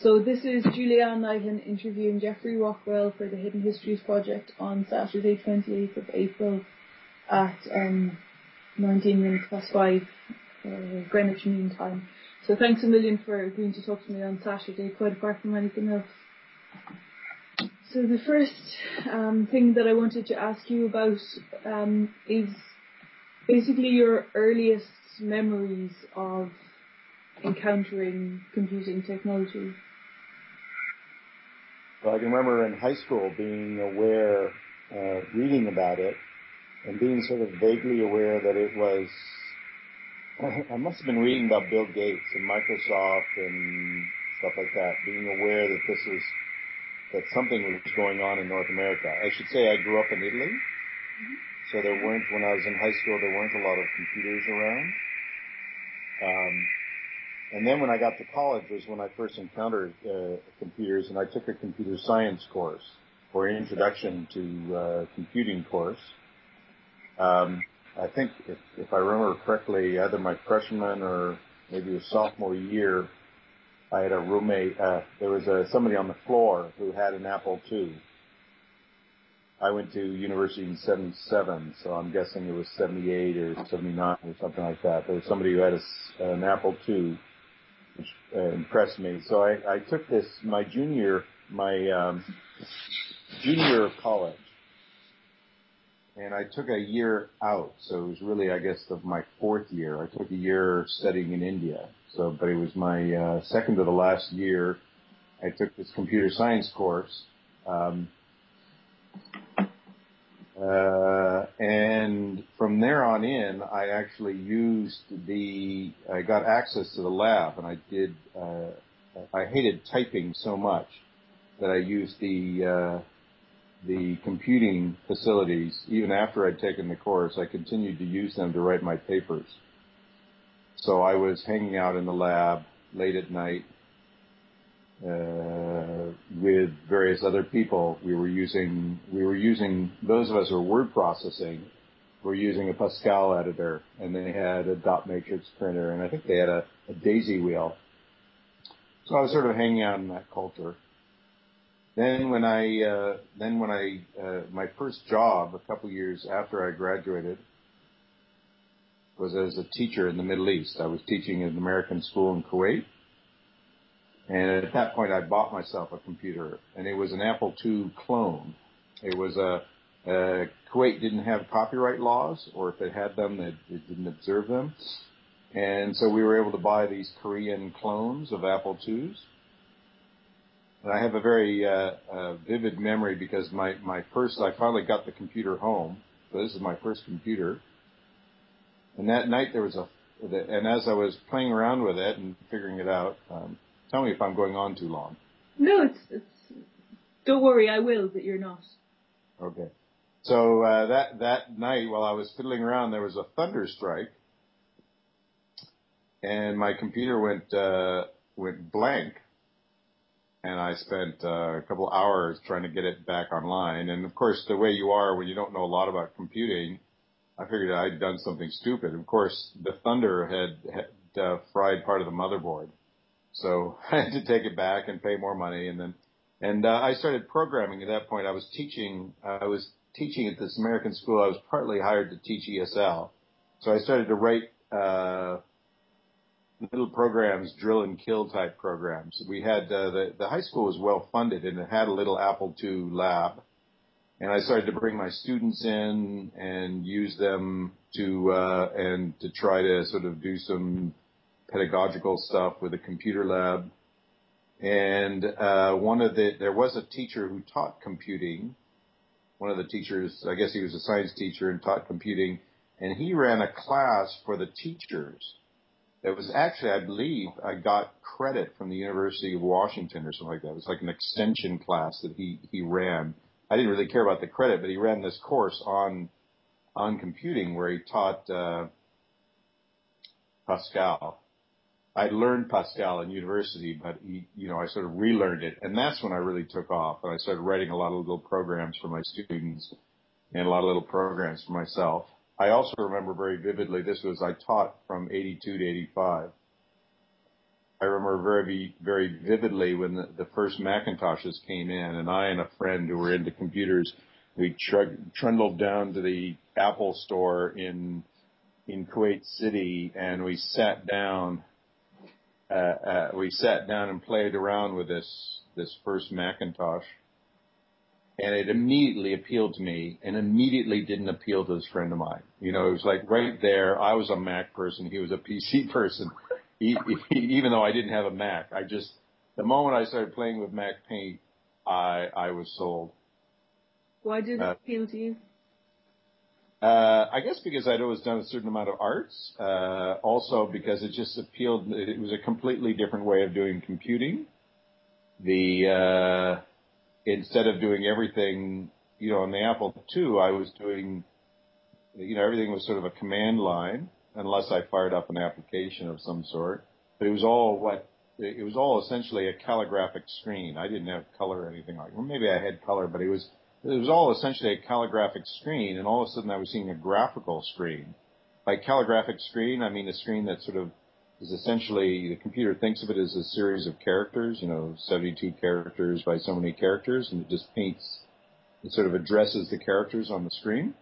So this is Julianne Knighton interviewing Jeffrey Rockwell for the Hidden Histories Project on Saturday, 28th of April at 19 minutes past 5 Greenwich Mean Time. So thanks a million for agreeing to talk to me on Saturday, quite apart from anything else. So the first thing that I wanted to ask you about is basically your earliest memories of encountering computing technology. Well, I can remember in high school being aware, reading about it, and being sort of vaguely aware that it was, I must have been reading about Bill Gates and Microsoft and stuff like that, being aware that that something was going on in North America. I should say I grew up in Italy, so when I was in high school, there weren't a lot of computers around. And then when I got to college was when I first encountered computers, and I took a computer science course, or an introduction to computing course. I think if I remember correctly, either my freshman or maybe a sophomore year, I had a roommate. There was somebody on the floor who had an Apple II. I went to university in 77, so I'm guessing it was 78 or 79 or something like that. There was somebody who had an Apple II, which impressed me. So I took this my junior year of college, and I took a year out. So it was really, I guess, of my fourth year. I took a year studying in India. But it was my second to the last year. I took this computer science course. And from there on in, I actually I got access to the lab, and I hated typing so much that I used the computing facilities. Even after I'd taken the course, I continued to use them to write my papers. So I was hanging out in the lab late at night, with various other people. We were using, those of us who were word processing were using a Pascal editor, and they had a dot matrix printer, and I think they had a daisy wheel. So I was sort of hanging out in that culture. Then my first job a couple years after I graduated was as a teacher in the Middle East. I was teaching in an American school in Kuwait. And at that point, I bought myself a computer, and it was an Apple II clone. It was Kuwait didn't have copyright laws, or if it had them, it didn't observe them. And so we were able to buy these Korean clones of Apple IIs. And I have a very vivid memory because I finally got the computer home. So this is my first computer. And that night and as I was playing around with it and figuring it out, tell me if I'm going on too long. No, it's. Don't worry, I will, but you're not. Okay. So that night, while I was fiddling around, there was a thunder strike, and my computer went blank, and I spent a couple hours trying to get it back online. And of course, the way you are when you don't know a lot about computing, I figured I'd done something stupid. Of course, the thunder had fried part of the motherboard. So I had to take it back and pay more money, and I started programming at that point. I was teaching at this American school. I was partly hired to teach ESL, so I started to write little programs, drill and kill type programs. We had the high school was well funded, and it had a little Apple II lab, and I started to bring my students in and use them to try to sort of do some pedagogical stuff with a computer lab. And there was a teacher who taught computing. One of the teachers, I guess he was a science teacher and taught computing, and he ran a class for the teachers. It was actually, I believe, I got credit from the University of Washington or something like that. It was like an extension class that he ran. I didn't really care about the credit, but he ran this course on computing where he taught Pascal. I learned Pascal in university, but I sort of relearned it, and that's when I really took off. And I started writing a lot of little programs for my students and a lot of little programs for myself. I also remember very vividly, I taught from 82 to 85. I remember very, very vividly when the first Macintoshes came in, and I and a friend who were into computers, we trundled down to the Apple store in Kuwait City, and we sat down and played around with this first Macintosh, and it immediately appealed to me, and immediately didn't appeal to this friend of mine. You know, it was like right there. I was a Mac person, he was a PC person. Even though I didn't have a Mac, the moment I started playing with Mac Paint, I was sold. Why did it appeal to you? I guess because I'd always done a certain amount of arts. Also because it just appealed. It was a completely different way of doing computing. Instead of doing everything, on the Apple II, I was doing, everything was sort of a command line, unless I fired up an application of some sort. But it was all essentially a calligraphic screen. I didn't have color or anything like that. Well, maybe I had color, but it was all essentially a calligraphic screen, and all of a sudden I was seeing a graphical screen. By calligraphic screen, I mean a screen that sort of is essentially, the computer thinks of it as a series of characters, 72 characters by so many characters, and it just paints, it sort of addresses the characters on the screen.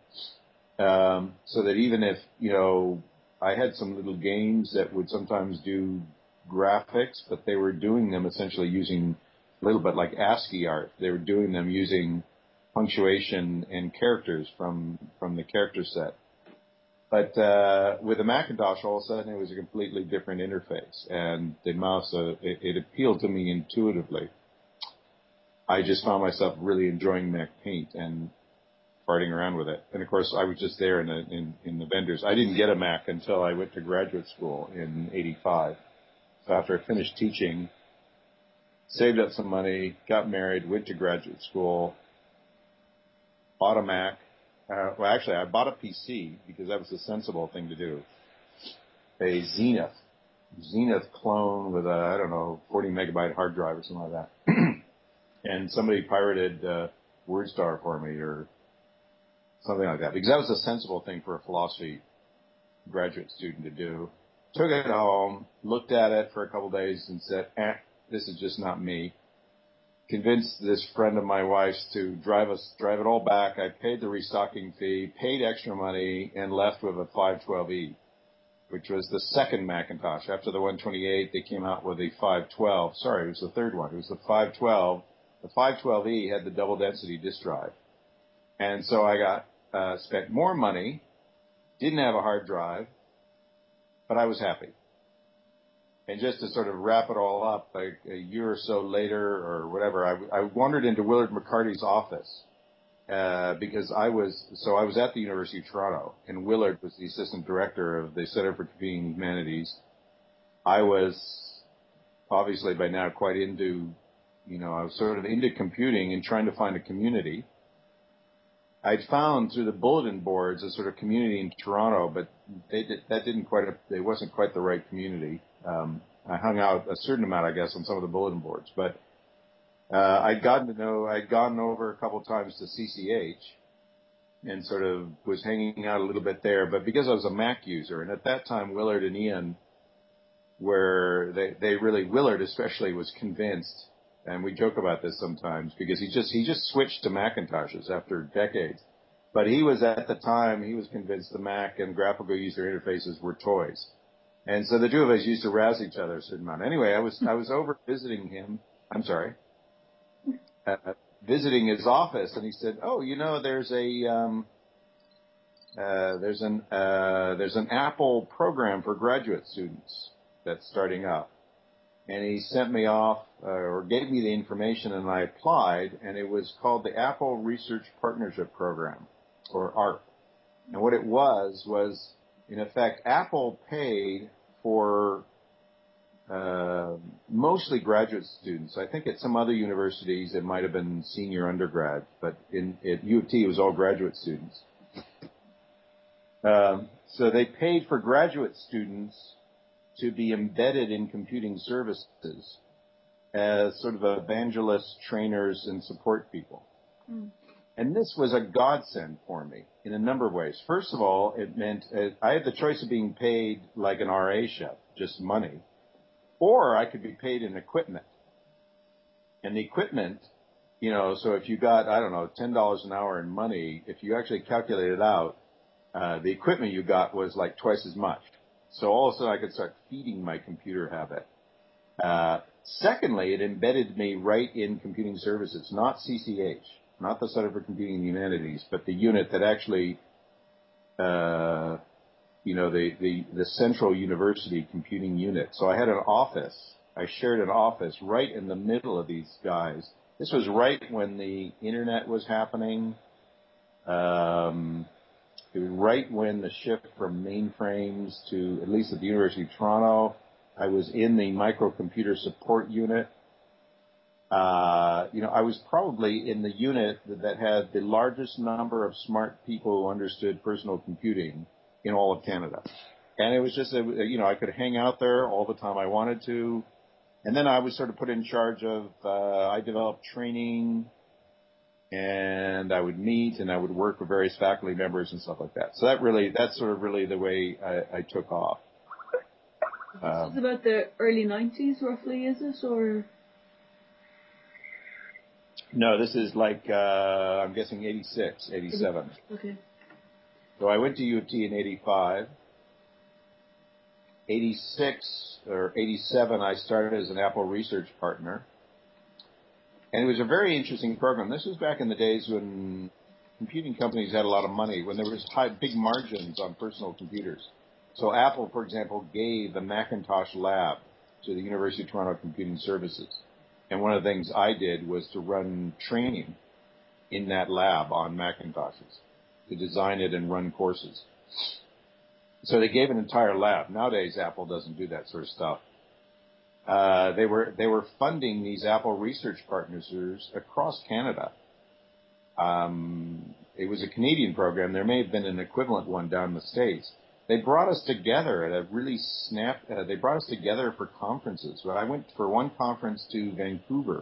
So that even if, I had some little games that would sometimes do graphics, but they were doing them essentially using a little bit like ASCII art. They were doing them using punctuation and characters from the character set. But with the Macintosh, all of a sudden, it was a completely different interface, and the mouse, it appealed to me intuitively. I just found myself really enjoying Mac Paint and farting around with it. And of course, I was just there in the vendors. I didn't get a Mac until I went to graduate school in '85. So after I finished teaching, saved up some money, got married, went to graduate school, bought a Mac. Well, actually, I bought a PC because that was the sensible thing to do. A Zenith clone with a, 40 megabyte hard drive or something like that. And somebody pirated WordStar for me or something like that, because that was a sensible thing for a philosophy graduate student to do. Took it home, looked at it for a couple of days and said, this is just not me. Convinced this friend of my wife's to drive it all back. I paid the restocking fee, paid extra money, and left with a 512E, which was the second Macintosh. After the 128, they came out with a 512. Sorry, it was the third one. It was the 512. The 512E had the double density disk drive. And so I spent more money, didn't have a hard drive, but I was happy. And just to sort of wrap it all up, like a year or so later or whatever, I wandered into Willard McCarty's office because I was at the University of Toronto, and Willard was the assistant director of the Center for Computing Humanities. I was obviously by now quite into, I was sort of into computing and trying to find a community. I'd found through the bulletin boards a sort of community in Toronto, but it wasn't quite the right community. I hung out a certain amount, I guess, on some of the bulletin boards, but I'd gone over a couple of times to CCH and sort of was hanging out a little bit there. But because I was a Mac user, and at that time Willard and Ian Willard especially was convinced, and we joke about this sometimes, because he just switched to Macintoshes after decades. But he was convinced the Mac and graphical user interfaces were toys. And so the two of us used to razz each other a certain amount. Anyway, I was over visiting him. I'm sorry. Visiting his office, and he said, "Oh, there's an Apple program for graduate students that's starting up." And he sent me off, or gave me the information, and I applied, and it was called the Apple Research Partnership Program, or ARP. And what it was, in effect, Apple paid for mostly graduate students. I think at some other universities it might have been senior undergrad, but at U of T it was all graduate students. So they paid for graduate students to be embedded in computing services as sort of evangelists, trainers, and support people. Mm. And this was a godsend for me in a number of ways. First of all, it meant I had the choice of being paid like an RA chef, just money, or I could be paid in equipment. And the equipment, so if you got, I don't know, $10 an hour in money, if you actually calculate it out, the equipment you got was like twice as much. So all of a sudden I could start feeding my computer habit. Secondly, it embedded me right in computing services, not CCH, not the Center for Computing and Humanities, but the unit that actually, the central university computing unit. So I had an office. I shared an office right in the middle of these guys. This was right when the internet was happening. It was right when the shift from mainframes to, at least at the University of Toronto, I was in the microcomputer support unit. I was probably in the unit that had the largest number of smart people who understood personal computing in all of Canada. And it was just, I could hang out there all the time I wanted to. And then I was sort of put in charge of, I developed training, and I would meet and I would work with various faculty members and stuff like that. So that's sort of really the way I took off. This is about the early 90s, roughly, is it, or? No, this is like, I'm guessing 86, 87. Okay. So I went to U of T in 85. 86 or 87, I started as an Apple research partner. And it was a very interesting program. This was back in the days when computing companies had a lot of money, when there was big margins on personal computers. So Apple, for example, gave the Macintosh lab to the University of Toronto Computing Services. And one of the things I did was to run training in that lab on Macintoshes, to design it and run courses. So they gave an entire lab. Nowadays, Apple doesn't do that sort of stuff. They were funding these Apple research partners across Canada. It was a Canadian program. There may have been an equivalent one down in the States. They brought us together at a really they brought us together for conferences. I went for one conference to Vancouver,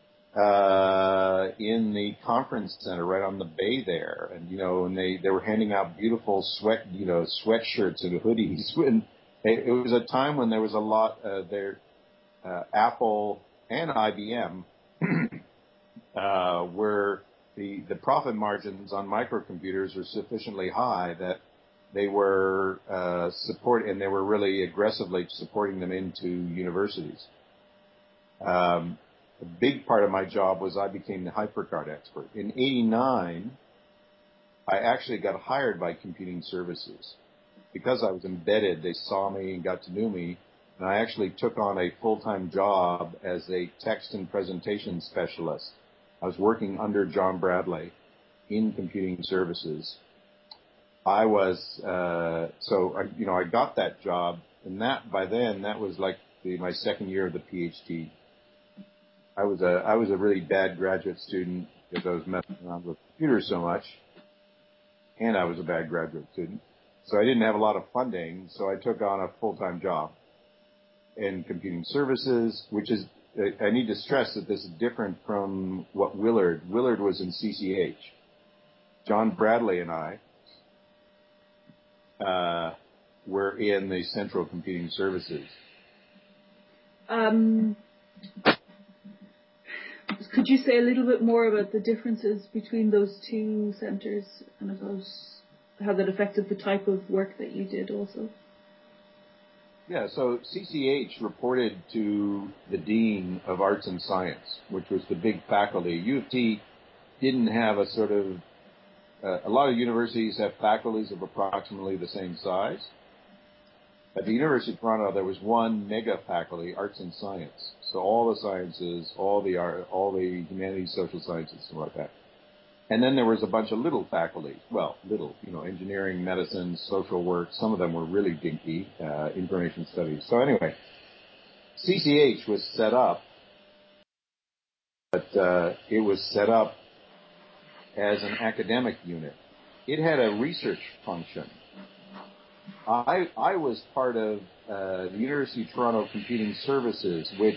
in the conference center right on the bay there. And, and they were handing out beautiful sweatshirts and hoodies. And it was a time when there was a lot there. Apple and IBM, where the profit margins on microcomputers were sufficiently high that they were and they were really aggressively supporting them into universities. A big part of my job was I became the HyperCard expert. In '89, I actually got hired by Computing Services. Because I was embedded, they saw me and got to know me. And I actually took on a full-time job as a text and presentation specialist. I was working under John Bradley in Computing Services. I was, I got that job, and by then, that was like my second year of the PhD. I was a really bad graduate student because I was messing around with computers so much, and I was a bad graduate student. So I didn't have a lot of funding, so I took on a full-time job in Computing Services, which is, I need to stress that this is different from what Willard was in CCH. John Bradley and I were in the Central Computing Services. Could you say a little bit more about the differences between those two centres and about how that affected the type of work that you did also? Yeah, so CCH reported to the Dean of Arts and Science, which was the big faculty. U of T didn't have a sort of, a lot of universities have faculties of approximately the same size. At the University of Toronto, there was one mega faculty, Arts and Science. So all the sciences, all the art, all the humanities, social sciences, something like that. And then there was a bunch of little faculties. Well, engineering, medicine, social work. Some of them were really dinky, information studies. So anyway, CCH was set up, but it was set up as an academic unit. It had a research function. I was part of the University of Toronto Computing Services, which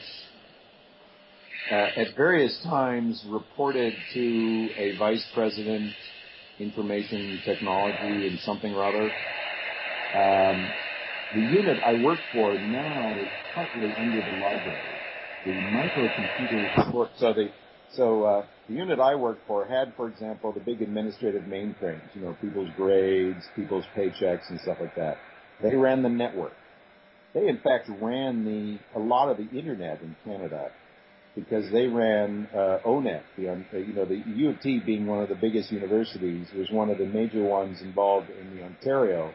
at various times reported to a vice president, information technology and something or other. The unit I work for now is partly under the library. The microcomputer support. The unit I work for had, for example, the big administrative mainframes, people's grades, people's paychecks, and stuff like that. They ran the network. They, in fact, ran a lot of the internet in Canada because they ran ONET. The U of T, being one of the biggest universities, was one of the major ones involved in the Ontario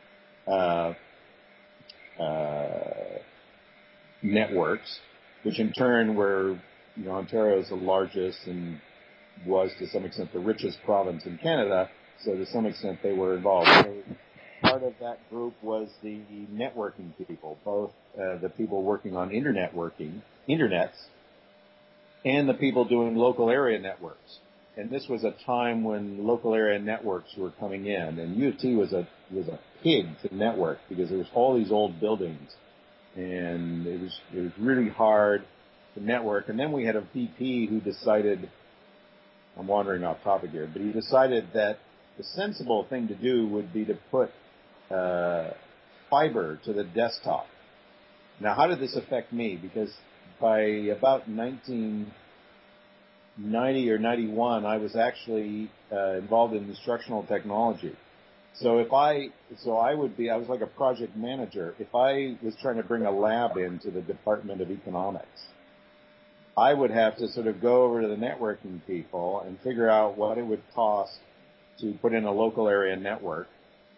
networks, which in turn were, Ontario is the largest and was to some extent the richest province in Canada, so to some extent they were involved. So part of that group was the networking people, both the people working on internets, and the people doing local area networks. And this was a time when local area networks were coming in, and U of T was a pig to network because there was all these old buildings, and it was really hard to network. And then we had a VP who decided, I'm wandering off topic here, but he decided that the sensible thing to do would be to put fiber to the desktop. Now, how did this affect me? Because by about 1990 or 91, I was actually involved in instructional technology. So I was like a project manager. If I was trying to bring a lab into the Department of Economics, I would have to sort of go over to the networking people and figure out what it would cost to put in a local area network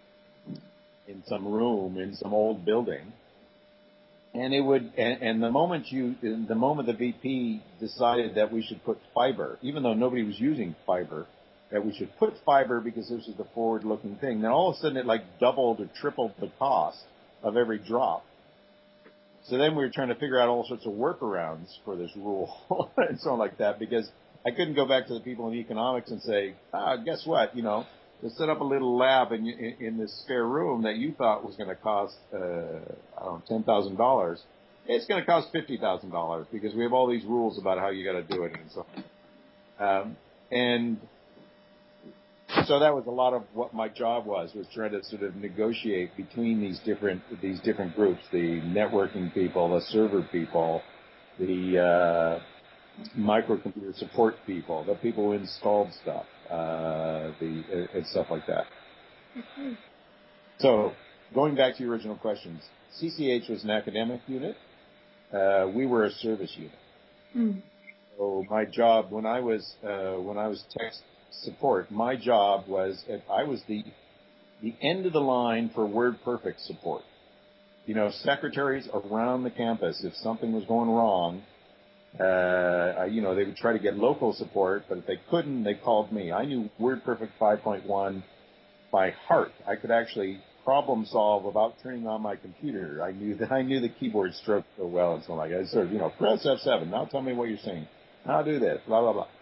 in some room in some old building. And the moment the VP decided that we should put fiber, even though nobody was using fiber, that we should put fiber because this is the forward-looking thing, then all of a sudden it like doubled or tripled the cost of every drop. So then we were trying to figure out all sorts of workarounds for this rule and so on like that, because I couldn't go back to the people in economics and say, guess what, to set up a little lab in this spare room that you thought was going to cost, $10,000. It's going to cost $50,000 because we have all these rules about how you got to do it and so on. And so that was a lot of what my job was trying to sort of negotiate between these different groups, the networking people, the server people, the microcomputer support people, the people who installed stuff, and stuff like that. Mm-hmm. So going back to your original questions, CCH was an academic unit. We were a service unit. Mm. So my job when I was tech support, my job was I was the end of the line for WordPerfect support. Secretaries around the campus, if something was going wrong, they would try to get local support, but if they couldn't, they called me. I knew WordPerfect 5.1 by heart. I could actually problem solve without turning on my computer. I knew the keyboard stroke so well and so on. I sort of, press F7. Now tell me what you're saying. I'll do this. Blah blah blah.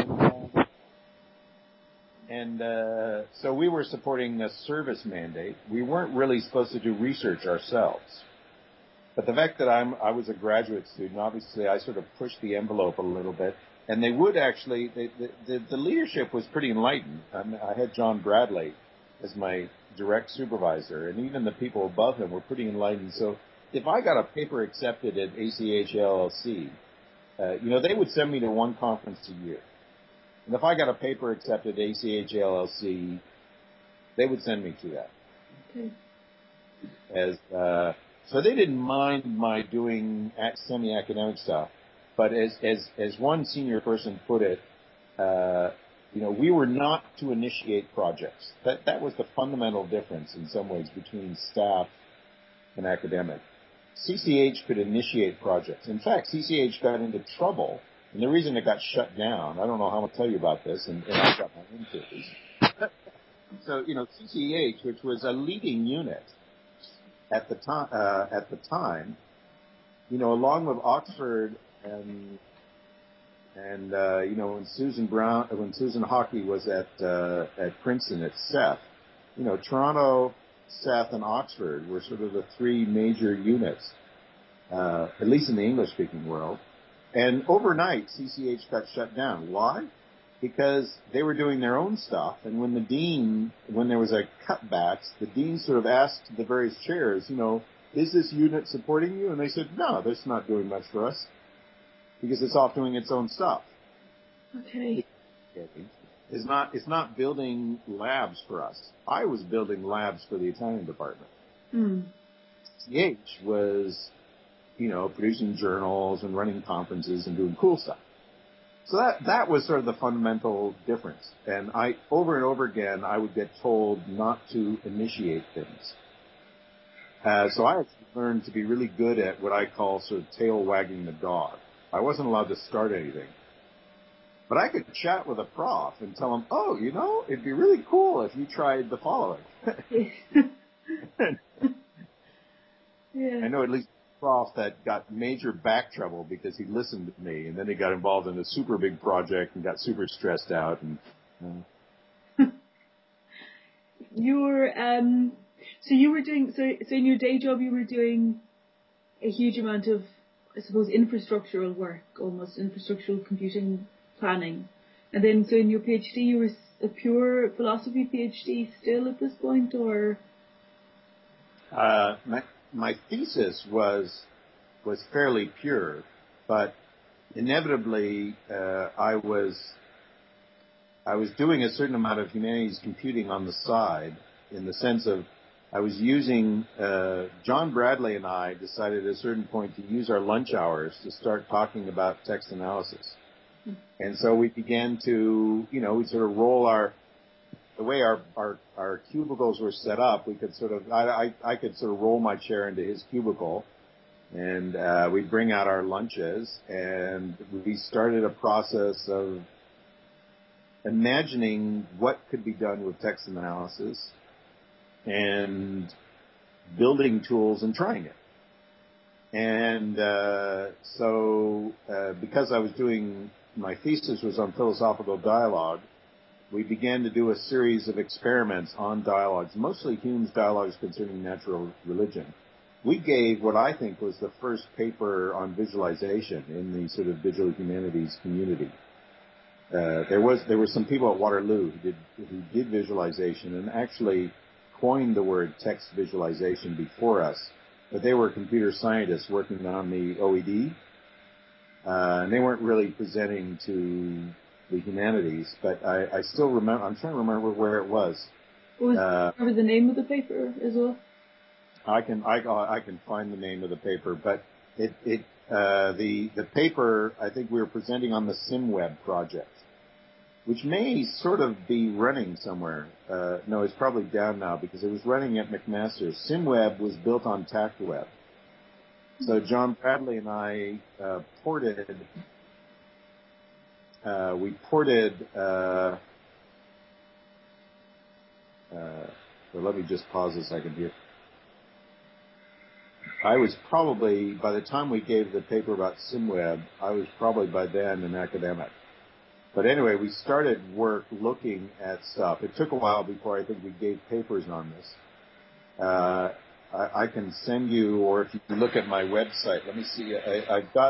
And so we were supporting a service mandate. We weren't really supposed to do research ourselves. But the fact that I was a graduate student, obviously I sort of pushed the envelope a little bit. And they would actually, the leadership was pretty enlightened. I had John Bradley as my direct supervisor, and even the people above him were pretty enlightened. So if I got a paper accepted at ACH LLC, they would send me to one conference a year. And if I got a paper accepted at ACH LLC, they would send me to that. Okay. So they didn't mind my doing semi-academic stuff, but as one senior person put it, we were not to initiate projects. That was the fundamental difference in some ways between staff and academic. CCH could initiate projects. In fact, CCH got into trouble, and the reason it got shut down, I don't know how I'm going to tell you about this, and I've got my own theories. So, CCH, which was a leading unit at the time, along with Oxford and when Susan Hockey was at Princeton at Seth, Toronto, Seth, and Oxford were sort of the three major units, at least in the English-speaking world. And overnight, CCH got shut down. Why? because they were doing their own stuff. And when there was a cutbacks, the dean sort of asked the various chairs, is this unit supporting you? And they said, no, that's not doing much for us because it's off doing its own stuff. Okay. It's not building labs for us. I was building labs for the Italian department. CH was, producing journals and running conferences and doing cool stuff. So that was sort of the fundamental difference. And over and over again, I would get told not to initiate things. So I had to learn to be really good at what I call sort of tail wagging the dog. I wasn't allowed to start anything. But I could chat with a prof and tell him, it'd be really cool if you tried the following. Yeah. I know at least a prof that got major back trouble because he listened to me, and then he got involved in a super big project and got super stressed out. And You were so in your day job you were doing a huge amount of, I suppose, infrastructural work, almost infrastructural computing planning, and then so in your PhD you were a pure philosophy PhD still at this point, or? My thesis was fairly pure, but inevitably I was doing a certain amount of humanities computing on the side, in the sense of I was using John Bradley and I decided at a certain point to use our lunch hours to start talking about text analysis. And so we began to, we'd sort of roll the way our cubicles were set up, we could sort of, I could sort of roll my chair into his cubicle, and we'd bring out our lunches, and we started a process of imagining what could be done with text analysis and building tools and trying it. And so because I was my thesis was on philosophical dialogue, we began to do a series of experiments on dialogues, mostly Hume's dialogues concerning natural religion. We gave what I think was the first paper on visualization in the sort of digital humanities community. There were some people at Waterloo who did visualization and actually coined the word text visualization before us, but they were computer scientists working on the OED, and they weren't really presenting to the humanities, but I still remember. I'm trying to remember where it was. Remember the name of the paper as well? I can find the name of the paper, but the paper, I think we were presenting on the SimWeb project, which may sort of be running somewhere. No, it's probably down now because it was running at McMaster. SimWeb was built on TactWeb. So John Bradley and I ported. So let me just pause a second here. I was probably, by the time we gave the paper about SimWeb, I was probably by then an academic. But anyway, we started work looking at stuff. It took a while before I think we gave papers on this. I can send you, or if you look at my website, let me see. I've got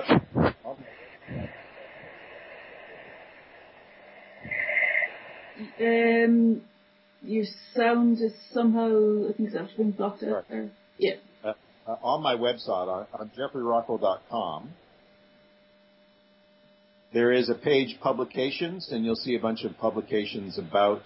your sound is somehow, I think it's actually been blocked out there. Yeah. On my website, on jeffreyrockwell.com, there is a page publications, and you'll see a bunch of publications about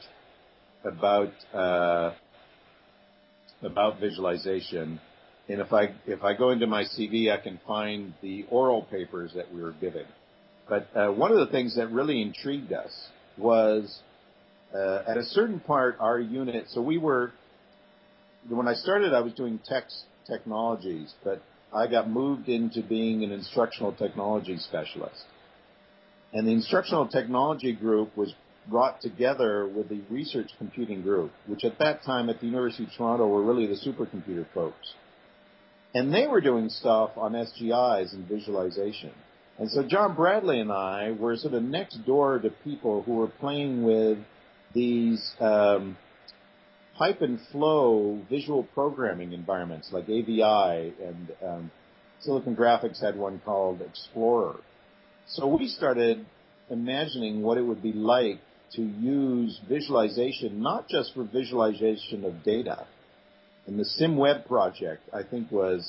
visualization. And if I go into my CV, I can find the oral papers that we were giving. But one of the things that really intrigued us was at a certain part, our unit. So when I started, I was doing text technologies, but I got moved into being an instructional technology specialist. And the instructional technology group was brought together with the research computing group, which at that time at the University of Toronto were really the supercomputer folks. And they were doing stuff on SGIs and visualization. And so John Bradley and I were sort of next door to people who were playing with these pipe and flow visual programming environments like AVI, and Silicon Graphics had one called Explorer. So we started imagining what it would be like to use visualization, not just for visualization of data. And the SimWeb project, I think, was,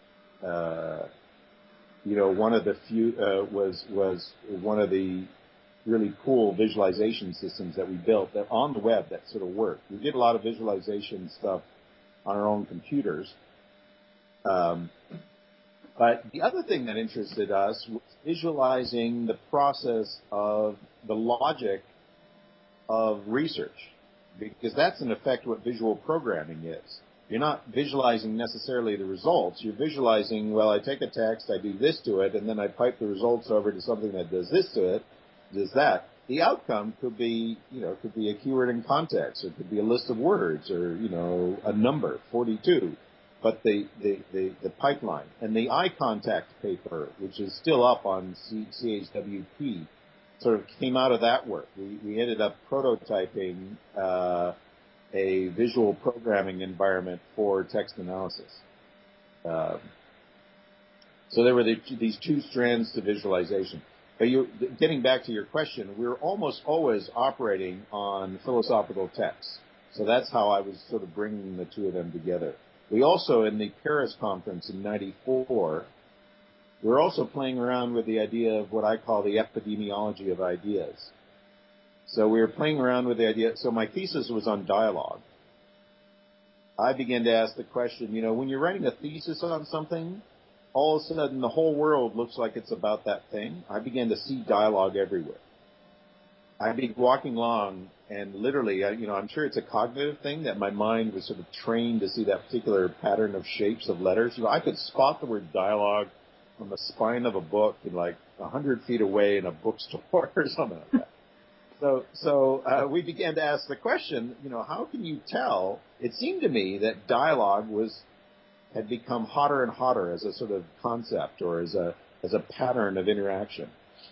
one of the few, was one of the really cool visualization systems that we built that on the web that sort of worked. We did a lot of visualization stuff on our own computers. But the other thing that interested us was visualizing the process of the logic of research, because that's in effect what visual programming is. You're not visualizing necessarily the results. You're visualizing, well, I take a text, I do this to it, and then I pipe the results over to something that does this to it, does that. The outcome could be, could be a keyword in context, or it could be a list of words, or, a number, 42. But the pipeline and the eye contact paper, which is still up on CHWP, sort of came out of that work. We ended up prototyping a visual programming environment for text analysis. So there were these two strands to visualization. But getting back to your question, we're almost always operating on philosophical texts. So that's how I was sort of bringing the two of them together. We also, in the Paris conference in '94, we're also playing around with the idea of what I call the epidemiology of ideas. So we were playing around with the idea. So my thesis was on dialogue. I began to ask the question, when you're writing a thesis on something, all of a sudden the whole world looks like it's about that thing. I began to see dialogue everywhere. I'd be walking along and literally, I'm sure it's a cognitive thing that my mind was sort of trained to see that particular pattern of shapes of letters. I could spot the word dialogue on the spine of a book in like 100 feet away in a bookstore or something like that. So we began to ask the question, how can you tell? It seemed to me that dialogue had become hotter and hotter as a sort of concept or as a pattern of interaction.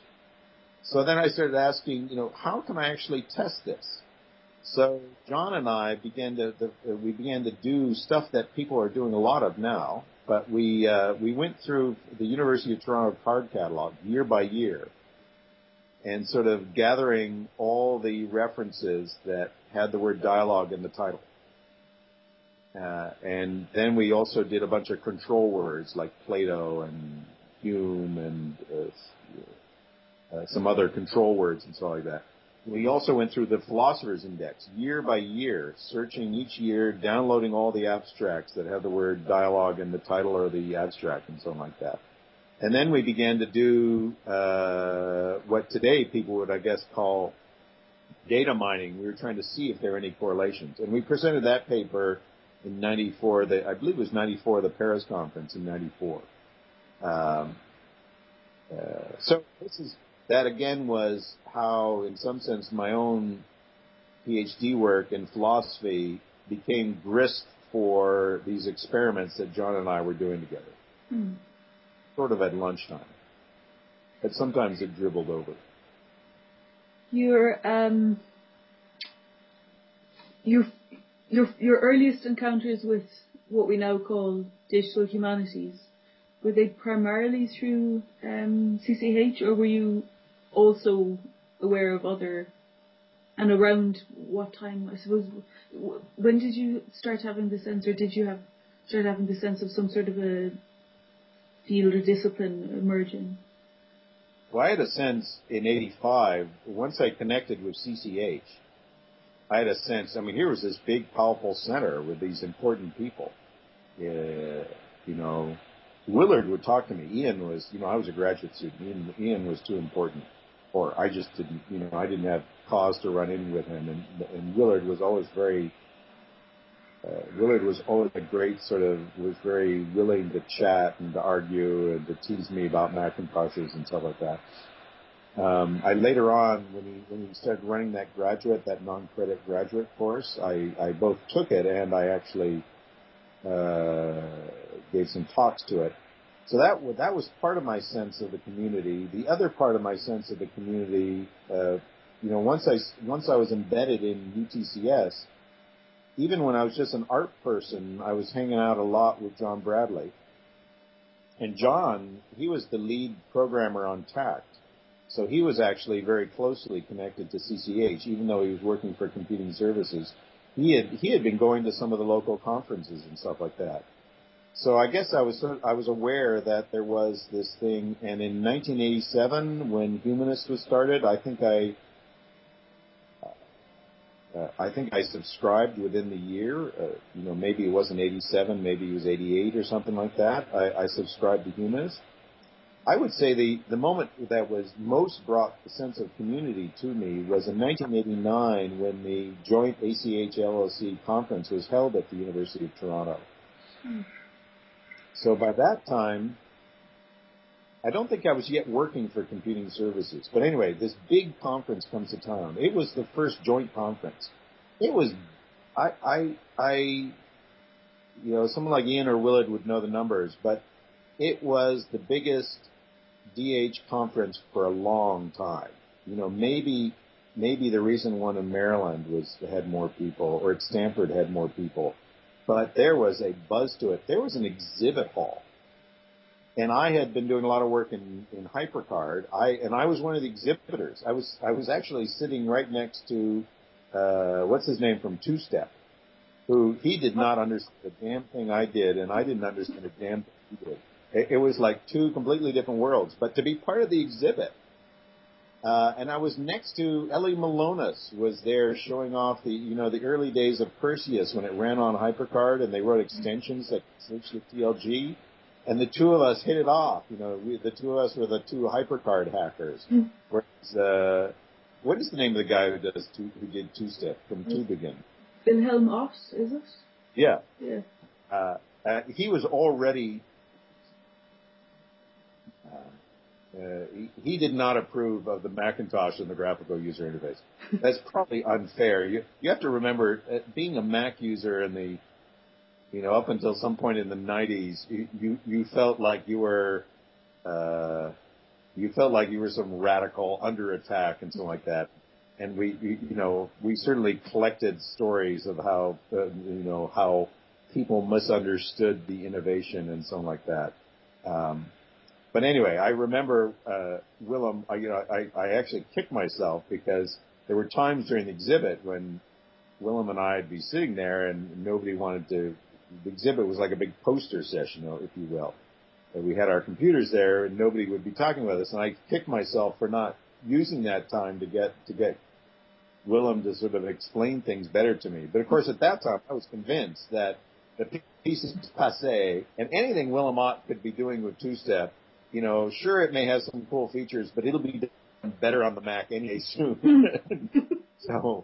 So then I started asking, how can I actually test this? So John and I began to do stuff that people are doing a lot of now, but we went through the University of Toronto card catalog year by year and sort of gathering all the references that had the word dialogue in the title. And then we also did a bunch of control words like Plato and Hume and some other control words and stuff like that. We also went through the Philosopher's Index year by year, searching each year, downloading all the abstracts that have the word dialogue in the title or the abstract and something like that. And then we began to do what today people would, I guess, call data mining. We were trying to see if there were any correlations. And we presented that paper in '94, I believe it was '94, the Paris conference in '94. So that again was how, in some sense, my own PhD work in philosophy became grist for these experiments that John and I were doing together. Sort of at lunchtime. But sometimes it dribbled over. Your earliest encounters with what we now call digital humanities, were they primarily through CCH, or were you also aware of other, and around what time, I suppose, when did you start having the sense, or did you start having the sense of some sort of a field or discipline emerging? Well, I had a sense in '85, once I connected with CCH, I had a sense, here was this big, powerful center with these important people. Willard would talk to me. Ian was, I was a graduate student. Ian was too important. Or I just didn't, I didn't have cause to run in with him. And Willard was always a great was very willing to chat and to argue and to tease me about Macintoshes and stuff like that. I later on, when he started running that non-credit graduate course, I both took it and I actually gave some talks to it. So that was part of my sense of the community. The other part of my sense of the community, once I was embedded in UTCS, even when I was just an art person, I was hanging out a lot with John Bradley. And John, he was the lead programmer on TACT. So he was actually very closely connected to CCH, even though he was working for Computing Services. He had been going to some of the local conferences and stuff like that. So I guess I was aware that there was this thing. And in 1987, when Humanist was started, I think I subscribed within the year. Maybe it wasn't 87, maybe it was 88 or something like that. I subscribed to Humanist. I would say the moment that was most brought the sense of community to me was in 1989 when the joint ACH LLC conference was held at the University of Toronto. So by that time, I don't think I was yet working for Computing Services. But anyway, this big conference comes to town. It was the first joint conference. It was, someone like Ian or Willard would know the numbers, but it was the biggest DH conference for a long time. Maybe the recent one in Maryland had more people, or at Stanford had more people, but there was a buzz to it. There was an exhibit hall, and I had been doing a lot of work in HyperCard. I was one of the exhibitors. I was actually sitting right next to what's his name from Two Step, who he did not understand a damn thing I did, and I didn't understand a damn thing he did. It was like two completely different worlds. But to be part of the exhibit, and I was next to Ellie Malonis was there showing off the early days of Perseus when it ran on HyperCard, and they wrote extensions that searched the TLG, and the two of us hit it off. The two of us were the two HyperCard hackers. Whereas, what is the name of the guy who did Two-Step from Tübingen? Wilhelm Oss, is it? Yeah. Yeah. He was already. He did not approve of the Macintosh and the graphical user interface. That's probably unfair. You have to remember, being a Mac user in up until some point in the 90s, you felt like you were some radical under attack and something like that. And we certainly collected stories of how people misunderstood the innovation and something like that. But anyway, I remember Willem. I actually kicked myself because there were times during the exhibit when Willem and I'd be sitting there and nobody wanted to. The exhibit was like a big poster session, if you will. And we had our computers there and nobody would be talking with us. And I kicked myself for not using that time to get Willem to sort of explain things better to me. But of course, at that time, I was convinced that the piece is passé, and anything Willem Ott could be doing with Two-Step. Sure, it may have some cool features, but it'll be done better on the Mac anyway soon. So,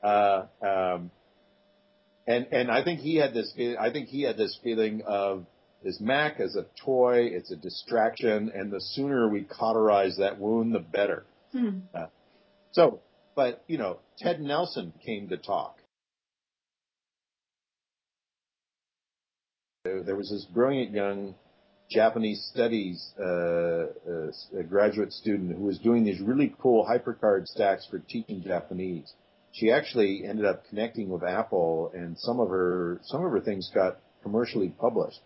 and I think he had this feeling of this Mac as a toy. It's a distraction, and the sooner we cauterize that wound, the better. But Ted Nelson came to talk. There was this brilliant young Japanese studies graduate student who was doing these really cool HyperCard stacks for teaching Japanese. She actually ended up connecting with Apple, and some of her things got commercially published.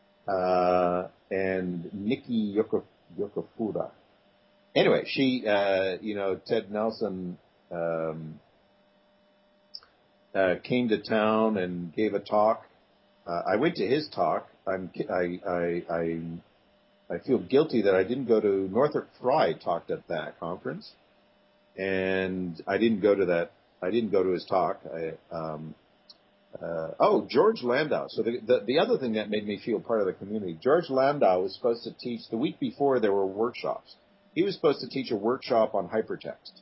And Nikki Yokofuda. Anyway, she, Ted Nelson came to town and gave a talk. I went to his talk. I feel guilty that I didn't go to Northrop Frye talked at that conference, and I didn't go to his talk. George Landau. So the other thing that made me feel part of the community, George Landau was supposed to teach the week before there were workshops. He was supposed to teach a workshop on hypertext.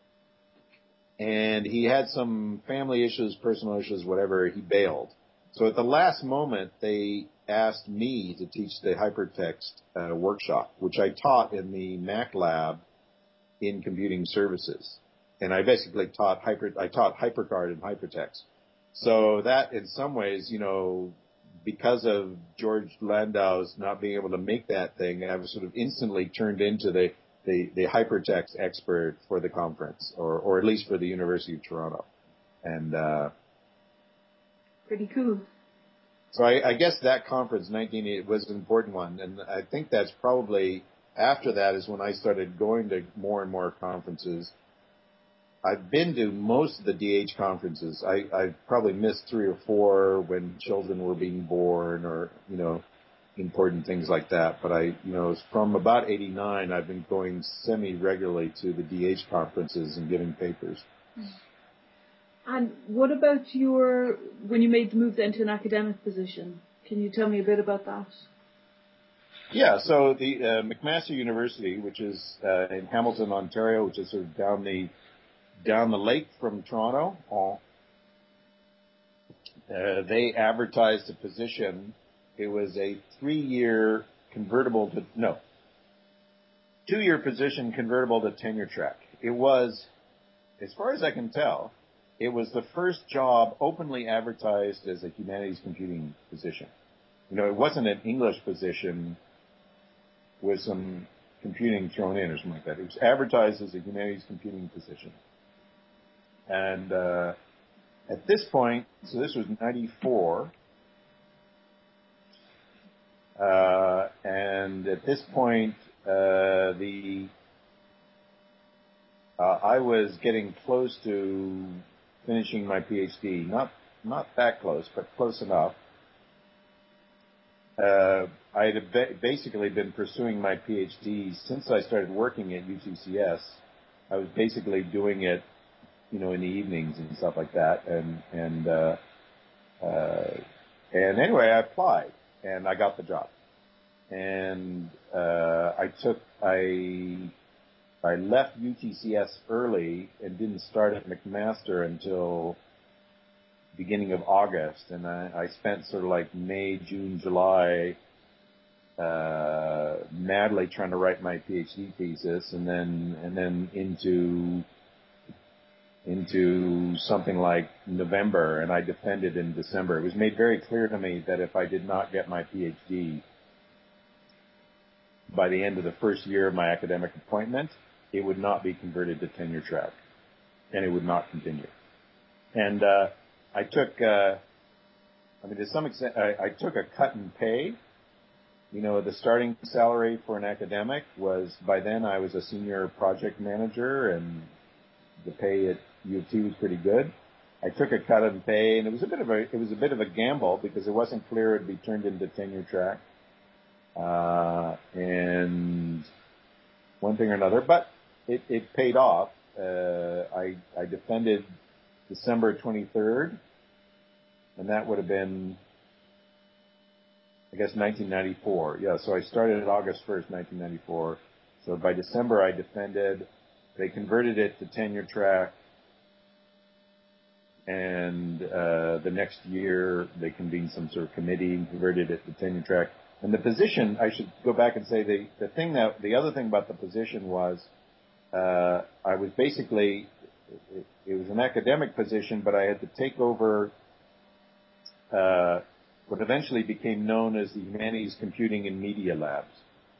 And he had some family issues, personal issues, whatever. He bailed. So at the last moment, they asked me to teach the hypertext workshop, which I taught in the Mac lab in Computing Services. And I basically taught HyperCard and hypertext. So that, in some ways, because of George Landau's not being able to make that thing, I was sort of instantly turned into the hypertext expert for the conference, or at least for the University of Toronto. And pretty cool. So I guess that conference, 1980, was an important one, and I think that's probably after that is when I started going to more and more conferences. I've been to most of the DH conferences. I've probably missed 3 or 4 when children were being born or, important things like that. But from about 89, I've been going semi-regularly to the DH conferences and giving papers. And what about when you made the move then to an academic position? Can you tell me a bit about that? Yeah, so the McMaster University, which is in Hamilton, Ontario, which is sort of down the lake from Toronto, they advertised a position. It was a 3-year 2-year position convertible to tenure track. It was, as far as I can tell, it was the first job openly advertised as a humanities computing position. It wasn't an English position with some computing thrown in or something like that. It was advertised as a humanities computing position. And at this point, so this was 94, and at this point, I was getting close to finishing my PhD. Not that close, but close enough. I had basically been pursuing my PhD since I started working at UTCS. I was basically doing it, in the evenings and stuff like that. And anyway, I applied and I got the job. And I left UTCS early and didn't start at McMaster until beginning of August, and I spent sort of like May, June, July madly trying to write my PhD thesis, and then into something like November, and I defended in December. It was made very clear to me that if I did not get my PhD by the end of the first year of my academic appointment, it would not be converted to tenure track, and it would not continue. And I took, to some extent, I took a cut in pay. The starting salary for an academic was, by then I was a senior project manager, and the pay at U of T was pretty good. I took a cut in pay, and it was a bit of a gamble because it wasn't clear it'd be turned into tenure track, and one thing or another, but it paid off. I defended December 23rd, and that would have been, I guess, 1994. Yeah, so I started at August 1st, 1994. So by December I defended. They converted it to tenure track, and the next year they convened some sort of committee and converted it to tenure track. And the position, I should go back and say the other thing about the position was I was basically, it was an academic position, but I had to take over what eventually became known as the Humanities Computing and Media Labs.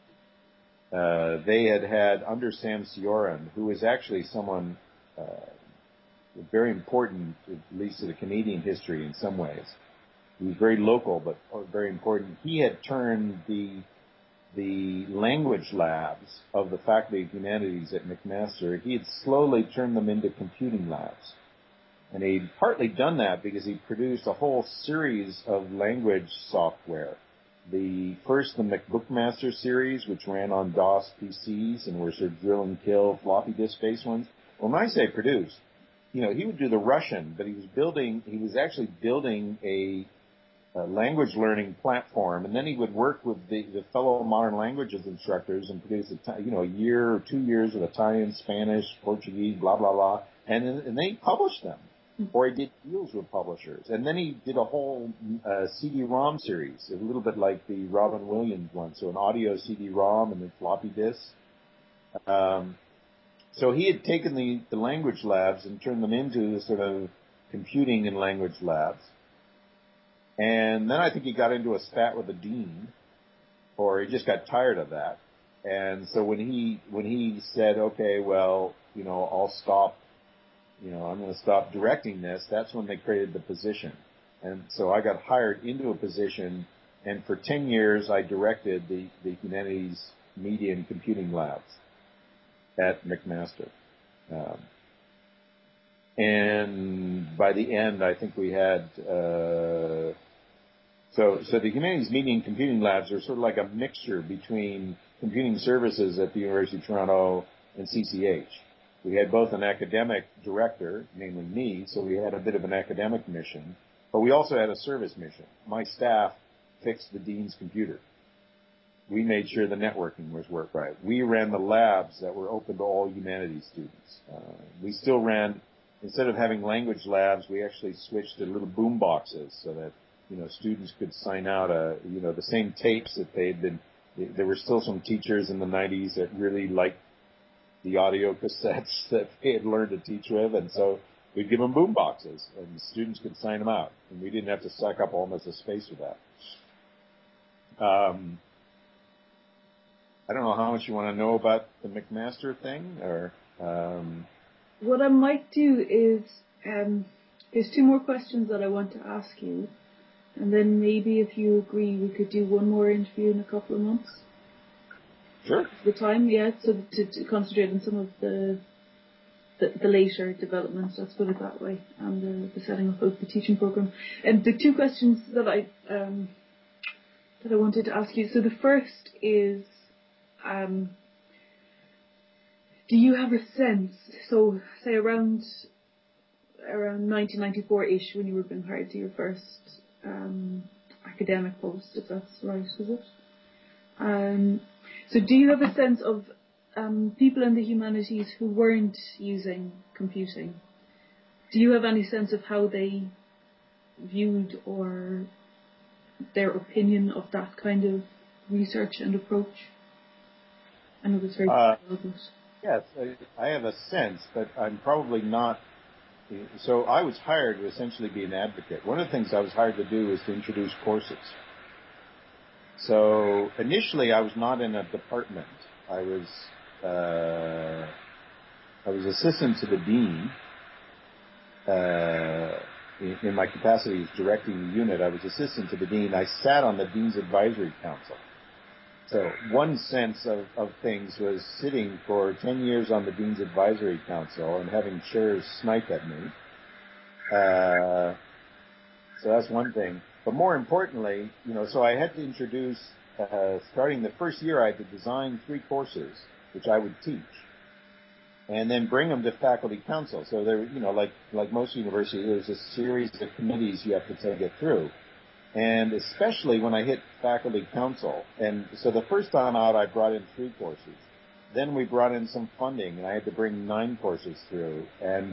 They had under Sam Sioran, who is actually someone very important, at least to the Canadian history in some ways. He was very local, but very important. He had turned the language labs of the Faculty of Humanities at McMaster, he had slowly turned them into computing labs. And he'd partly done that because he produced a whole series of language software. The McBookmaster series, which ran on DOS PCs and were sort of drill and kill floppy disk-based ones. Well, when I say produced, he would do the Russian, but he was actually building a language learning platform, and then he would work with the fellow modern languages instructors and produce a year or 2 years of Italian, Spanish, Portuguese, blah, blah, blah, and then he published them. Or he did deals with publishers. And then he did a whole CD-ROM series, a little bit like the Robin Williams one, so an audio CD-ROM and then floppy disks. So he had taken the language labs and turned them into the sort of computing and language labs. And then I think he got into a spat with the dean, or he just got tired of that. And so when he said, okay, well, I'll stop, I'm going to stop directing this, that's when they created the position. And so I got hired into a position, and for 10 years I directed the humanities media and computing labs at McMaster. And by the end, I think we had, so the humanities media and computing labs are sort of like a mixture between computing services at the University of Toronto and CCH. We had both an academic director, namely me, so we had a bit of an academic mission, but we also had a service mission. My staff fixed the dean's computer. We made sure the networking was worked right. We ran the labs that were open to all humanities students. We still ran, instead of having language labs, we actually switched to little boom boxes so that, students could sign out, the same tapes that they had been, there were still some teachers in the 90s that really liked the audio cassettes that they had learned to teach with, and so we'd give them boom boxes, and the students could sign them out, and we didn't have to suck up almost the space with that. I don't know how much you want to know about the McMaster thing, or... What I might do is, there's 2 more questions that I want to ask you, and then maybe if you agree, we could do one more interview in a couple of months. Sure. The time, yeah, so to concentrate on some of the later developments, let's put it that way, and the setting up of the teaching program. And the 2 questions that I wanted to ask you. So the first is, do you have a sense, so say around 1994-ish, when you were being hired to your first academic post, if that's right, is it? So do you have a sense of people in the humanities who weren't using computing? Do you have any sense of how they viewed or their opinion of that kind of research and approach? I know that's very difficult. Yes, I have a sense, but I'm probably not. So I was hired to essentially be an advocate. One of the things I was hired to do was to introduce courses. So initially I was not in a department. I was assistant to the dean. In my capacity as directing the unit, I was assistant to the dean. I sat on the Dean's Advisory Council. So one sense of things was sitting for 10 years on the Dean's Advisory Council and having chairs snipe at me. So that's one thing. But more importantly, so I had to introduce, starting the first year, I had to design 3 courses, which I would teach, and then bring them to faculty council. So there, like most universities, there's a series of committees you have to take it through. And especially when I hit faculty council, and so the first time out I brought in 3 courses. Then we brought in some funding, and I had to bring 9 courses through. And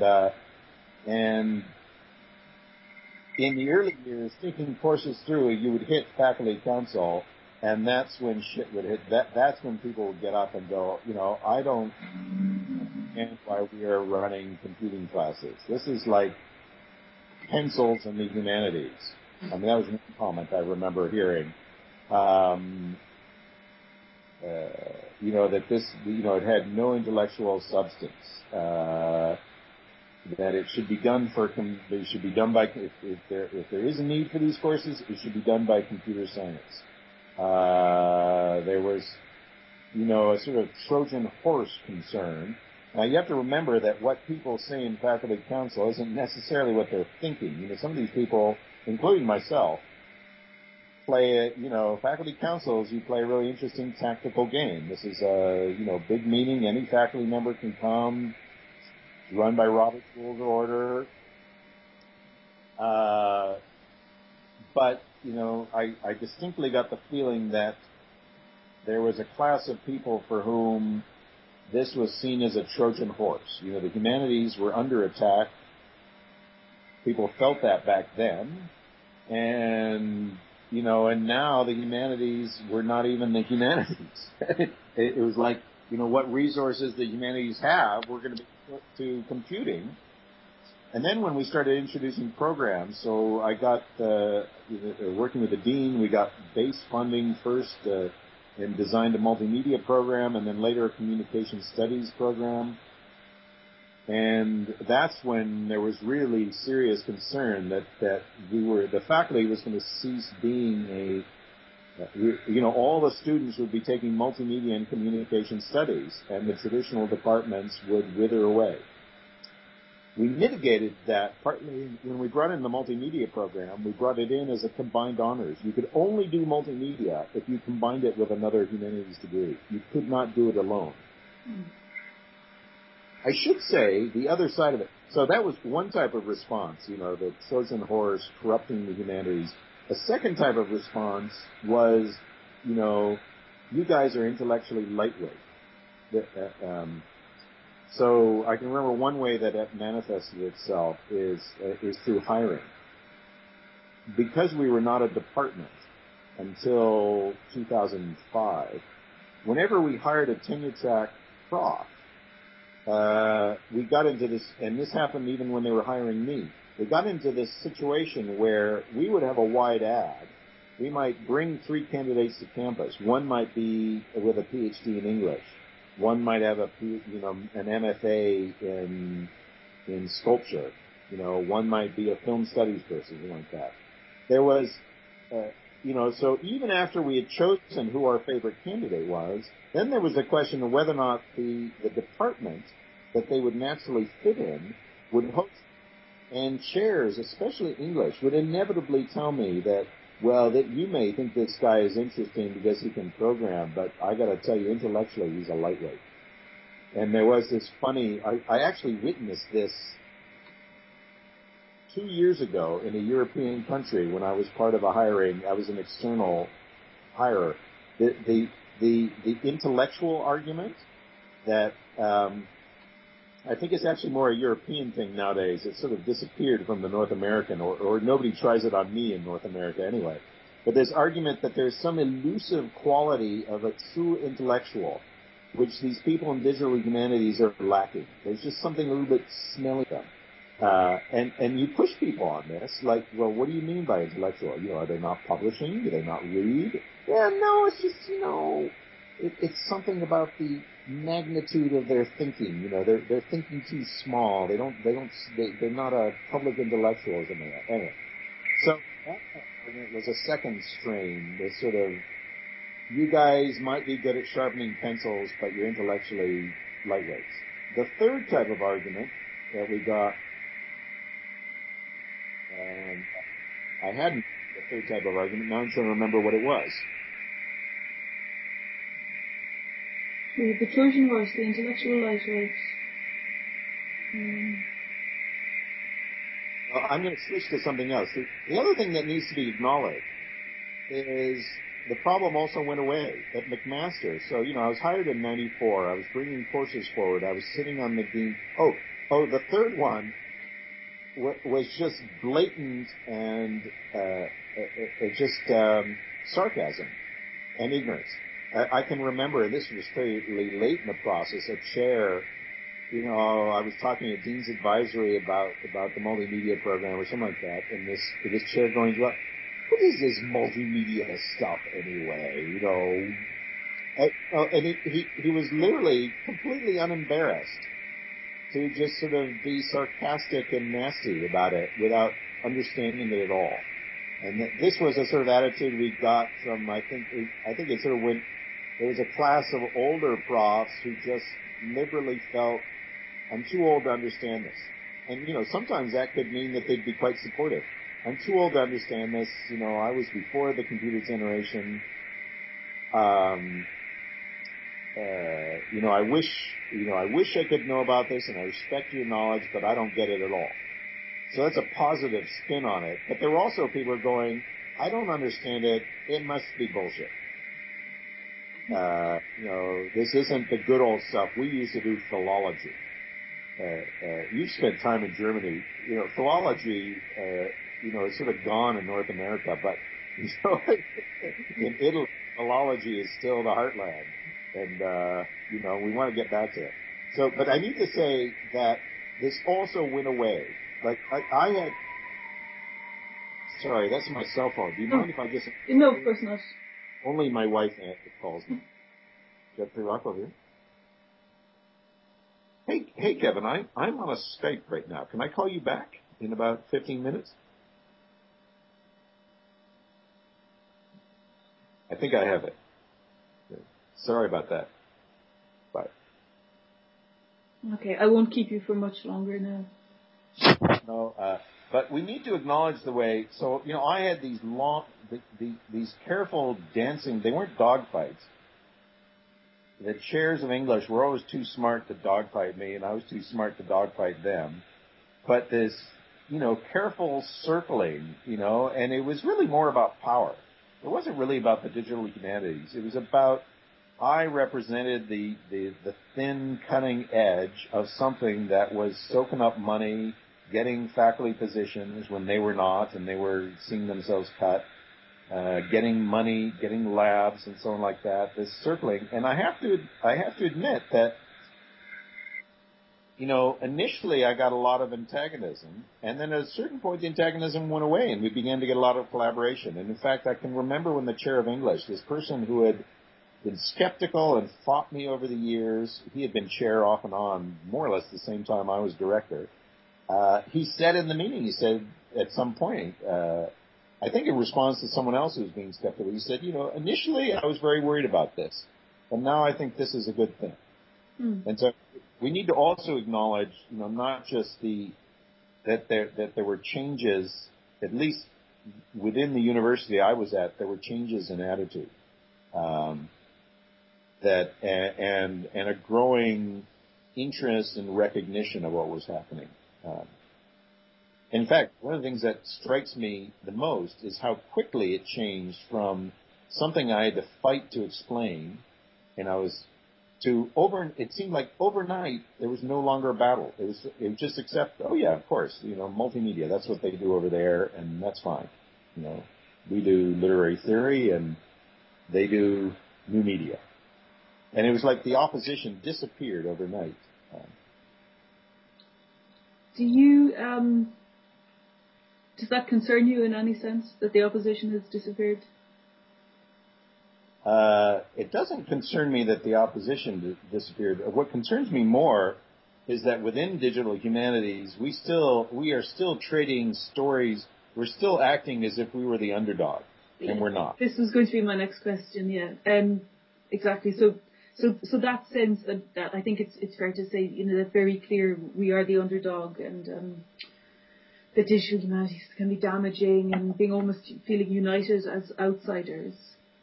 in the early years, taking courses through, you would hit faculty council, and that's when shit would hit. That's when people would get up and go, I don't understand why we are running computing classes. This is like pencils in the humanities. I mean, that was one comment I remember hearing. That this, it had no intellectual substance. That it should be done they should be done by, if there is a need for these courses, it should be done by computer science. There was, a sort of Trojan horse concern. Now you have to remember that what people say in faculty council isn't necessarily what they're thinking. Some of these people, including myself, play faculty councils, you play a really interesting tactical game. This is a, big meeting, any faculty member can come, it's run by Robert's Rules of Order. But, I distinctly got the feeling that there was a class of people for whom this was seen as a Trojan horse. The humanities were under attack. People felt that back then. And, and now the humanities were not even the humanities. It was like, what resources the humanities have, we're going to be put to computing. And then when we started introducing programs, so I got, working with the dean, we got base funding first, and designed a multimedia program, and then later a communication studies program. And that's when there was really serious concern that the faculty was going to cease being All the students would be taking multimedia and communication studies, and the traditional departments would wither away. We mitigated that partly when we brought in the multimedia program. We brought it in as a combined honors. You could only do multimedia if you combined it with another humanities degree. You could not do it alone. I should say the other side of it. So that was one type of response, the Trojan horse corrupting the humanities. A second type of response was, you guys are intellectually lightweight. So I can remember one way that it manifested itself is through hiring. Because we were not a department until 2005, whenever we hired a tenure-track prof, we got into this, and this happened even when they were hiring me. We got into this situation where we would have a wide ad. We might bring 3 candidates to campus. One might be with a PhD in English. One might have an MFA in sculpture. One might be a film studies person, something like that. There was, so even after we had chosen who our favorite candidate was, then there was the question of whether or not the department that they would naturally fit in would host. And chairs, especially English, would inevitably tell me that, that you may think this guy is interesting because he can program, but I got to tell you, intellectually, he's a lightweight. And there was this funny, I actually witnessed this 2 years ago in a European country when I was part of a hiring. I was an external hirer. The intellectual argument that I think it's actually more a European thing nowadays. It sort of disappeared from the North American, or nobody tries it on me in North America anyway. But this argument that there's some elusive quality of a true intellectual, which these people in digital humanities are lacking. There's just something a little bit smelly about them. And you push people on this, like, well, what do you mean by intellectual? Are they not publishing? Do they not read? Yeah, no, it's just, it's something about the magnitude of their thinking. They're thinking too small. They're not a public intellectual or something like that. Anyway, so that argument was a second strain. The sort of, you guys might be good at sharpening pencils, but you're intellectually lightweights. The third type of argument that we got, I hadn't the third type of argument. Now I'm trying to remember what it was. The Trojan horse, the intellectual lightweights. Well, I'm going to switch to something else. The other thing that needs to be acknowledged is the problem also went away at McMaster. So, I was hired in 94. I was bringing courses forward. I was sitting on the dean. The third one was just blatant and just sarcasm and ignorance. I can remember, this was fairly late in the process, a chair, I was talking at Dean's Advisory about the multimedia program or something like that, and this chair going, well, what is this multimedia stuff anyway, And he was literally completely unembarrassed to just sort of be sarcastic and nasty about it without understanding it at all. And this was a sort of attitude we got from, I think it sort of went, there was a class of older profs who just liberally felt, I'm too old to understand this. And, sometimes that could mean that they'd be quite supportive. I'm too old to understand this. I was before the computer generation. I wish I could know about this, and I respect your knowledge, but I don't get it at all. So that's a positive spin on it. But there were also people going, I don't understand it. It must be bullshit. This isn't the good old stuff. We used to do philology. You've spent time in Germany. Philology, is sort of gone in North America, but, in Italy, philology is still the heartland. And, we want to get back to it. So, but I need to say that this also went away. Like, I had, sorry, that's my cell phone. Do you mind if I just... No, of course not. Only my wife calls me. Jeffrey Rockwell here. Hey, Kevin, I'm on a Skype right now. Can I call you back in about 15 minutes? I think I have it. Sorry about that. Bye. Okay, I won't keep you for much longer now. No, but we need to acknowledge the way. So I had these these careful dancing. They weren't dogfights. The chairs of English were always too smart to dogfight me, and I was too smart to dogfight them. But this, careful circling, and it was really more about power. It wasn't really about the digital humanities. It was about I represented the thin, cutting edge of something that was soaking up money, getting faculty positions when they were not, and they were seeing themselves cut, getting money, getting labs, and so on like that. This circling, and I have to admit that, initially I got a lot of antagonism, and then at a certain point the antagonism went away, and we began to get a lot of collaboration. And in fact, I can remember when the chair of English, this person who had been skeptical and fought me over the years, he had been chair off and on more or less the same time I was director. He said in the meeting, he said at some point, I think in response to someone else who was being skeptical, he said, initially I was very worried about this, but now I think this is a good thing. And so we need to also acknowledge, not just that there were changes, at least within the university I was at, there were changes in attitude, and a growing interest and recognition of what was happening. In fact, one of the things that strikes me the most is how quickly it changed from something I had to fight to explain, and it seemed like overnight there was no longer a battle. It was just accept, oh yeah, of course, multimedia, that's what they do over there, and that's fine. We do literary theory and they do new media. And it was like the opposition disappeared overnight. Do you, does that concern you in any sense, that the opposition has disappeared? It doesn't concern me that the opposition disappeared. What concerns me more is that within digital humanities, we are still trading stories. We're still acting as if we were the underdog, and we're not. This was going to be my next question, yeah. Exactly. So that sense that I think it's fair to say, that's very clear. We are the underdog, and the digital humanities can be damaging, and being almost feeling united as outsiders.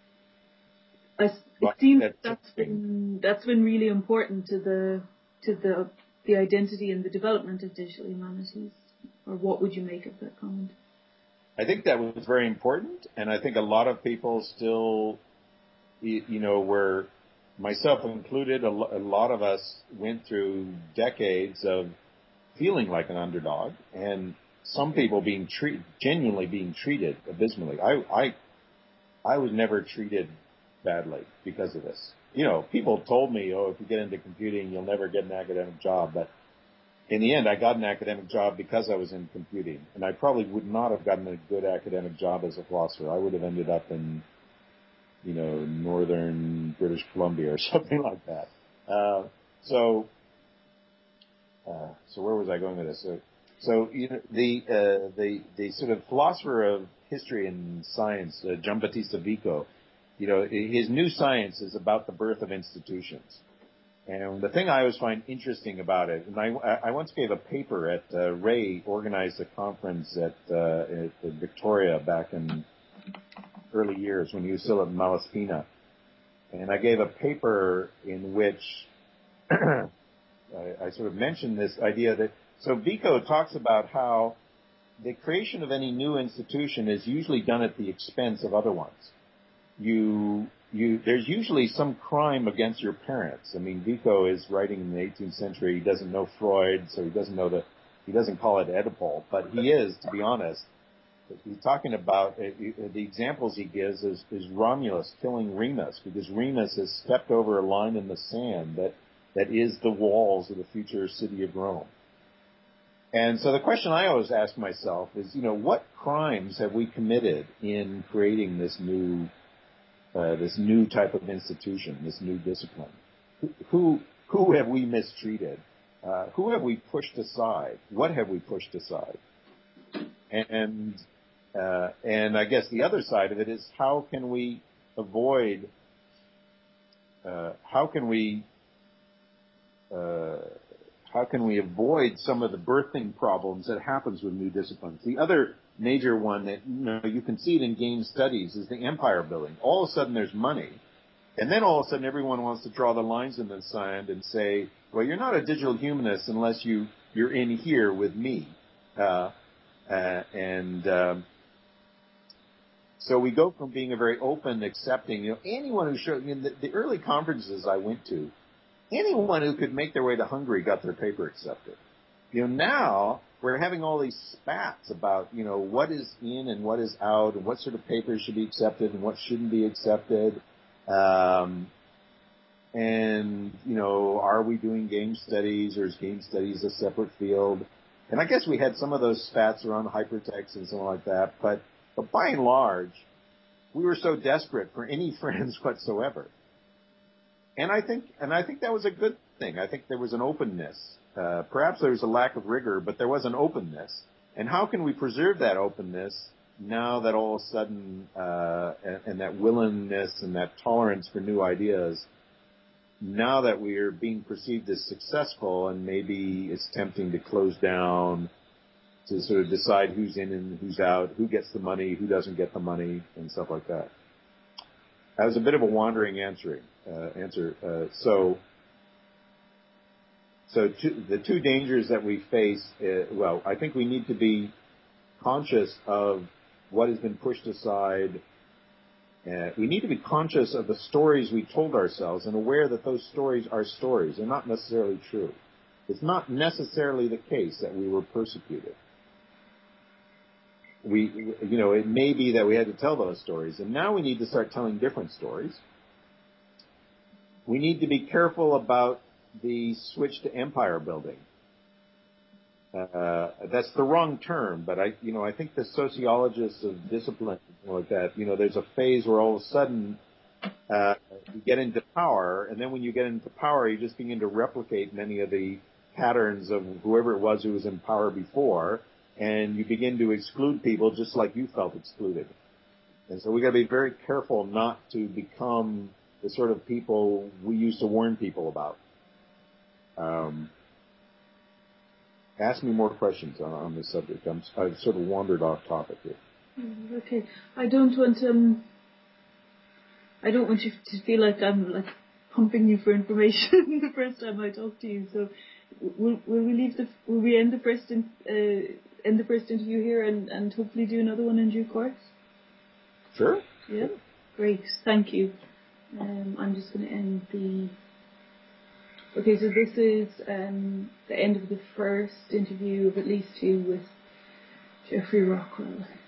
It seems that's been really important to the identity and the development of digital humanities. Or what would you make of that comment? I think that was very important, and I think a lot of people still, were, myself included, a lot of us went through decades of feeling like an underdog, and some people genuinely being treated abysmally. I was never treated badly because of this. People told me, if you get into computing, you'll never get an academic job. But in the end, I got an academic job because I was in computing. And I probably would not have gotten a good academic job as a philosopher. I would have ended up in, northern British Columbia or something like that. So where was I going with this? So the sort of philosopher of history and science, Giambattista Vico, his new science is about the birth of institutions. And the thing I always find interesting about it, and I once gave a paper at Ray organized a conference at Victoria back in early years when he was still at Malaspina. And I gave a paper in which I sort of mentioned this idea that, so Vico talks about how the creation of any new institution is usually done at the expense of other ones. There's usually some crime against your parents. I mean, Vico is writing in the 18th century. He doesn't know Freud, so he doesn't call it Oedipal, but he is, to be honest. He's talking about, the examples he gives is Romulus killing Remus, because Remus has stepped over a line in the sand that is the walls of the future city of Rome. And so the question I always ask myself is, what crimes have we committed in creating this new type of institution, this new discipline? Who have we mistreated? Who have we pushed aside? What have we pushed aside? And I guess the other side of it is, how can we avoid, how can we avoid some of the birthing problems that happens with new disciplines? The other major one that, you can see it in game studies is the empire building. All of a sudden there's money. And then all of a sudden everyone wants to draw the lines in the sand and say, well, you're not a digital humanist unless you're in here with me. So we go from being a very open, accepting, anyone who showed, the early conferences I went to, anyone who could make their way to Hungary got their paper accepted. Now we're having all these spats about, what is in and what is out and what sort of papers should be accepted and what shouldn't be accepted. Are we doing game studies or is game studies a separate field? And I guess we had some of those spats around hypertext and something like that, but by and large, we were so desperate for any friends whatsoever. And I think that was a good thing. I think there was an openness. Perhaps there was a lack of rigor, but there was an openness. And how can we preserve that openness now that all of a sudden, and that willingness and that tolerance for new ideas, now that we are being perceived as successful and maybe it's tempting to close down, to sort of decide who's in and who's out, who gets the money, who doesn't get the money, and stuff like that. That was a bit of a wandering answer. So the two dangers that we face, I think we need to be conscious of what has been pushed aside. We need to be conscious of the stories we told ourselves and aware that those stories are stories. They're not necessarily true. It's not necessarily the case that we were persecuted. It may be that we had to tell those stories, and now we need to start telling different stories. We need to be careful about the switch to empire building. That's the wrong term, but I think the sociologists of discipline, like that, there's a phase where all of a sudden you get into power, and then when you get into power, you just begin to replicate many of the patterns of whoever it was who was in power before, and you begin to exclude people just like you felt excluded. And so we got to be very careful not to become the sort of people we used to warn people about. Ask me more questions on this subject. I've sort of wandered off topic here. Okay, I don't want you to feel like I'm pumping you for information the first time I talk to you. So will we end the first interview here and hopefully do another one in due course? Sure. Yeah. Sure. Great. Thank you. I'm just going to end the. Okay, so this is the end of the first interview of at least two with Geoffrey Rockwell.